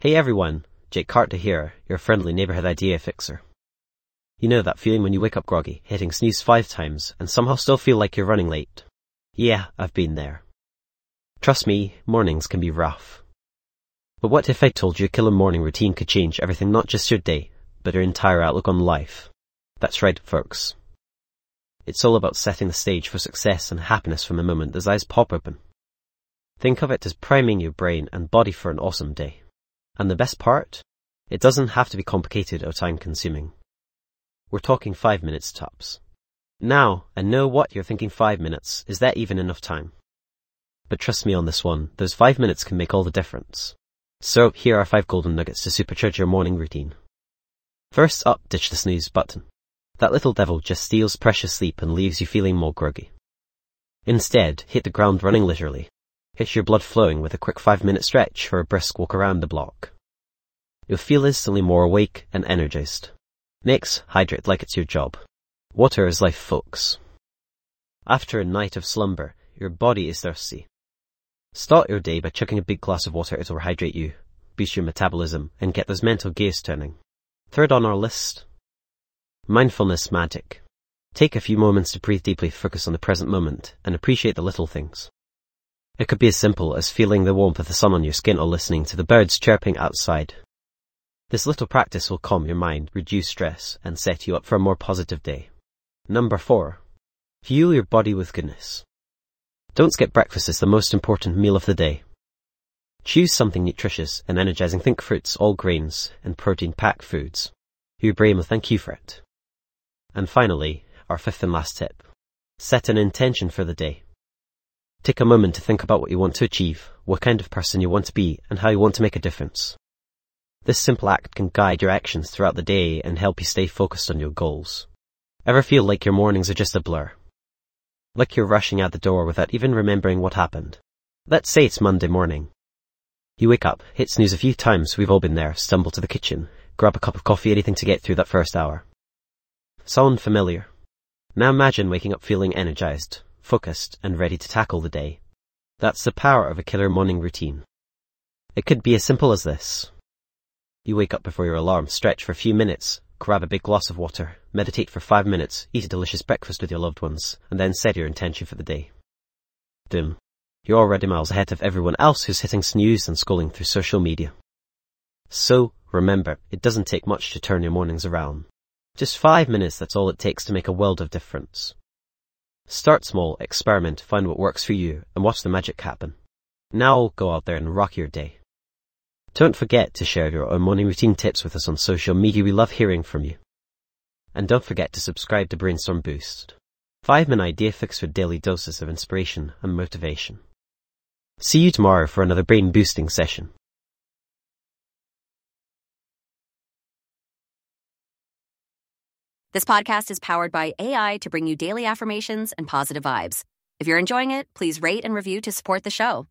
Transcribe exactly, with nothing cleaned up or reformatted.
Hey everyone, Jake Carter here, your friendly neighborhood idea fixer. You know that feeling when you wake up groggy, hitting snooze five times, and somehow still feel like you're running late? Yeah, I've been there. Trust me, mornings can be rough. But what if I told you a killer morning routine could change everything, not just your day, but your entire outlook on life? That's right, folks. It's all about setting the stage for success and happiness from the moment those eyes pop open. Think of it as priming your brain and body for an awesome day. And the best part? It doesn't have to be complicated or time-consuming. We're talking five minutes tops. Now, I know what you're thinking, five minutes. Is that even enough time? But trust me on this one, those five minutes can make all the difference. So, here are five golden nuggets to supercharge your morning routine. First up, ditch the snooze button. That little devil just steals precious sleep and leaves you feeling more groggy. Instead, hit the ground running leisurely. Get your blood flowing with a quick five-minute stretch or a brisk walk around the block. You'll feel instantly more awake and energized. Next, hydrate like it's your job. Water is life, folks. After a night of slumber, your body is thirsty. Start your day by chugging a big glass of water. It'll rehydrate you, boost your metabolism, and get those mental gears turning. Third on our list, mindfulness magic. Take a few moments to breathe deeply, focus on the present moment, and appreciate the little things. It could be as simple as feeling the warmth of the sun on your skin or listening to the birds chirping outside. This little practice will calm your mind, reduce stress, and set you up for a more positive day. Number four. Fuel your body with goodness. Don't skip breakfast as the most important meal of the day. Choose something nutritious and energizing. Think fruits, all grains, and protein-packed foods. Your brain will thank you for it. And finally, our fifth and last tip. Set an intention for the day. Take a moment to think about what you want to achieve, what kind of person you want to be, and how you want to make a difference. This simple act can guide your actions throughout the day and help you stay focused on your goals. Ever feel like your mornings are just a blur? Like you're rushing out the door without even remembering what happened? Let's say it's Monday morning. You wake up, hit snooze a few times, we've all been there, stumble to the kitchen, grab a cup of coffee, anything to get through that first hour. Sound familiar? Now imagine waking up feeling energized, focused, and ready to tackle the day. That's the power of a killer morning routine. It could be as simple as this. You wake up before your alarm, stretch for a few minutes, grab a big glass of water, meditate for five minutes, eat a delicious breakfast with your loved ones, and then set your intention for the day. Boom. You're already miles ahead of everyone else who's hitting snooze and scrolling through social media. So, remember, it doesn't take much to turn your mornings around. Just five minutes, that's all it takes to make a world of difference. Start small, experiment, find what works for you, and watch the magic happen. Now go out there and rock your day. Don't forget to share your own morning routine tips with us on social media. We love hearing from you. And don't forget to subscribe to Brainstorm Boost. five minute idea fix for daily doses of inspiration and motivation. See you tomorrow for another brain boosting session. This podcast is powered by A I to bring you daily affirmations and positive vibes. If you're enjoying it, please rate and review to support the show.